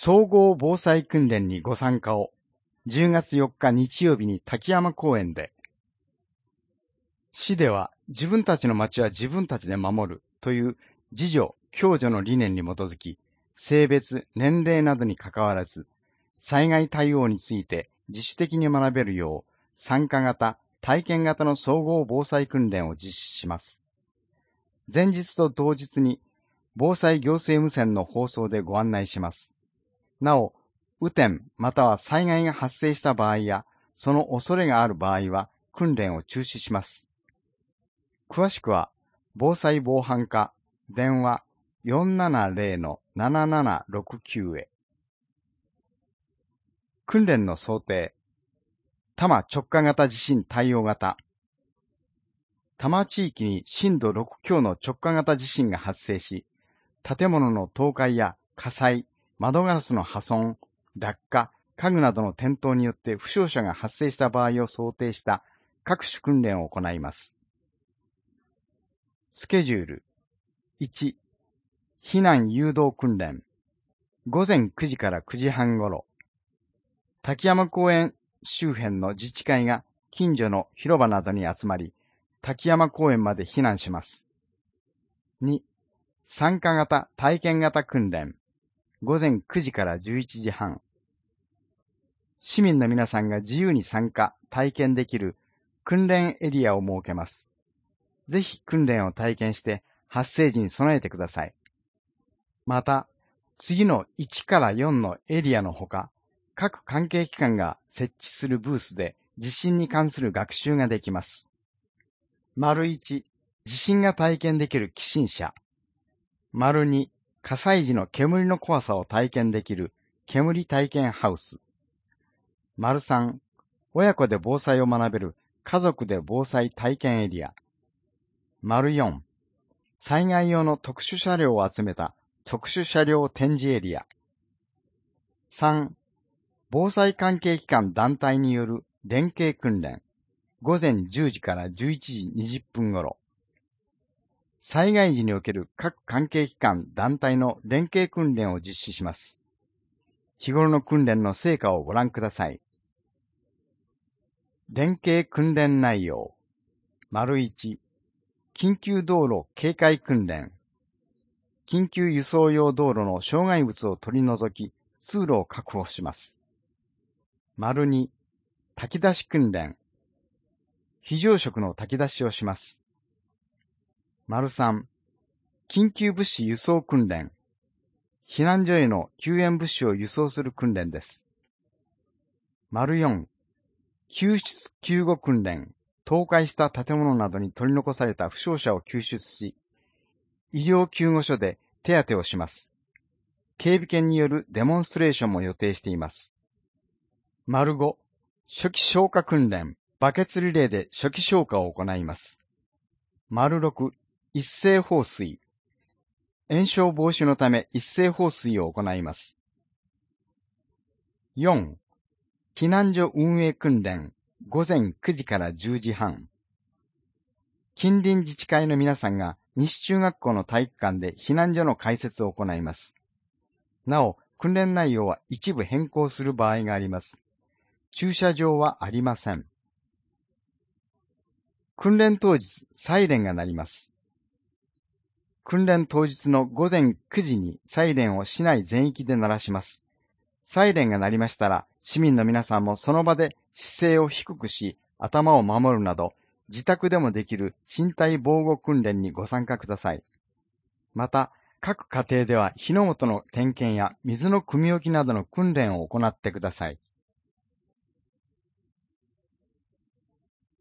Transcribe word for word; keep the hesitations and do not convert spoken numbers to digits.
総合防災訓練にご参加を。じゅうがつよっか日曜日に滝山公園で。市では自分たちの町は自分たちで守るという自助・共助の理念に基づき、性別、年齢などにかかわらず、災害対応について自主的に学べるよう、参加型、体験型の総合防災訓練を実施します。前日と同日に防災行政無線の放送でご案内します。なお、雨天または災害が発生した場合や、その恐れがある場合は訓練を中止します。詳しくは、防災防犯課電話 よんななぜろ ななななろくきゅう へ。訓練の想定。多摩直下型地震対応型。多摩地域に震度ろく強の直下型地震が発生し、建物の倒壊や火災、窓ガラスの破損、落下、家具などの転倒によって負傷者が発生した場合を想定した各種訓練を行います。スケジュール。いち、避難誘導訓練。ごぜんくじからくじはんごろ。滝山公園周辺の自治会が近所の広場などに集まり、滝山公園まで避難します。に、参加型体験型訓練。ごぜんくじからじゅういちじはん。市民の皆さんが自由に参加、体験できる訓練エリアを設けます。ぜひ訓練を体験して発生時に備えてください。また、次のいちからよんのエリアのほか、各関係機関が設置するブースで地震に関する学習ができます。丸いち、地震が体験できる起震車。丸に、火災時の煙の怖さを体験できる煙体験ハウス。丸さん、親子で防災を学べる家族で防災体験エリア。丸よん、災害用の特殊車両を集めた特殊車両展示エリア。さん、防災関係機関団体による連携訓練。ごぜんじゅうじからじゅういちじにじゅっぷん頃。災害時における各関係機関団体の連携訓練を実施します。日頃の訓練の成果をご覧ください。連携訓練内容。丸いち、緊急道路警戒訓練。緊急輸送用道路の障害物を取り除き、通路を確保します。丸に、炊き出し訓練。非常食の炊き出しをします。丸さん、緊急物資輸送訓練。避難所への救援物資を輸送する訓練です。丸よん、救出救護訓練。倒壊した建物などに取り残された負傷者を救出し、医療救護所で手当てをします。警備犬によるデモンストレーションも予定しています。丸ご、初期消火訓練。バケツリレーで初期消火を行います。丸ろく、一斉放水。延焼防止のため一斉放水を行います。よん、避難所運営訓練。ごぜんくじからじゅうじはん。近隣自治会の皆さんが西中学校の体育館で避難所の開設を行います。なお、訓練内容は一部変更する場合があります。駐車場はありません。訓練当日、サイレンが鳴ります。訓練当日のごぜんくじにサイレンを市内全域で鳴らします。サイレンが鳴りましたら、市民の皆さんもその場で姿勢を低くし、頭を守るなど、自宅でもできる身体防護訓練にご参加ください。また、各家庭では火の元の点検や水の汲み置きなどの訓練を行ってください。